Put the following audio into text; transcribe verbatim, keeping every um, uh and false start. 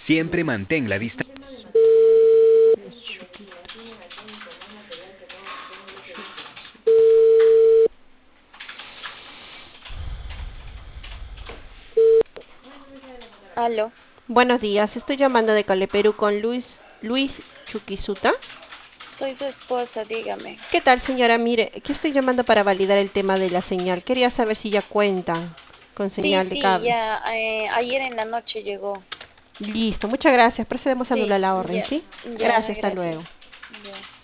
Siempre mantén la distancia. Aló, Buenos días, estoy llamando de Cale Perú con Luis, Luis Chuquisuta. soy su esposa, dígame. ¿Qué tal, señora? Mire, aquí estoy llamando para validar el tema de la señal. Quería saber si ya cuentan con Sí, señal de sí, cable. ya, eh, ayer en la noche llegó. Listo, muchas gracias. Procedemos a anular Sí, la orden, ya, ¿sí? ya, Gracias, hasta luego. gracias. Ya.